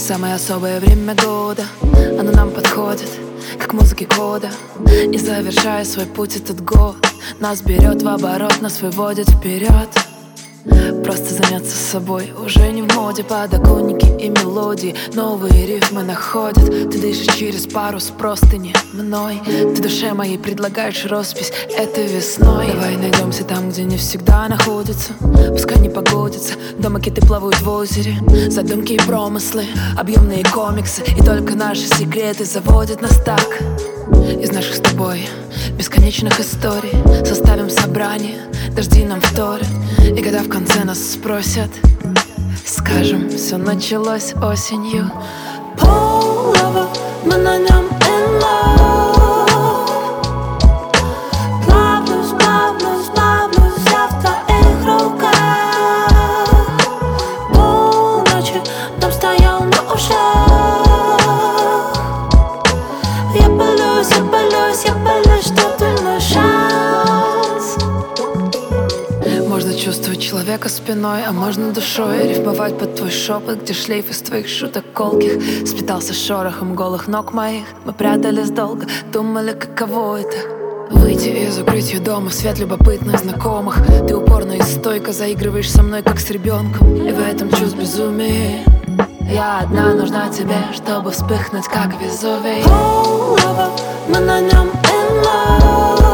Самое особое время года, оно нам подходит, как музыки кода. И завершая свой путь этот год, нас берет в оборот, нас выводит вперед. Просто заняться собой уже не в моде. Подоконники и мелодии, новые рифмы находят. Ты дышишь через парус простыни мной. Ты душе моей предлагаешь роспись этой весной. Давай найдемся там, где не всегда находится. Пускай не погодится, до макеты плавают в озере. Задумки и промыслы, объемные комиксы. И только наши секреты заводят нас так. Из наших с тобой бесконечных историй составим собрание, дожди нам вторят. И когда в конце нас спросят, скажем, все началось осенью. Полова, мы на нем in love. Плавлюсь, плавлюсь, плавлюсь я в твоих руках. Полночи дом стоял на ушах. Я болюсь, я болюсь, я болюсь, что ты мой шанс. Можно чувствовать человека спиной, а можно душой. Рифмовать под твой шепот, где шлейф из твоих шуток колких сплетался с шорохом голых ног моих. Мы прятались долго, думали, каково это выйти из укрытия дома в свет любопытных знакомых. Ты упорно и стойко заигрываешь со мной, как с ребенком. И в этом чувств безумие. Я одна нужна тебе, чтобы вспыхнуть, как Везувий. Мы на нем in love.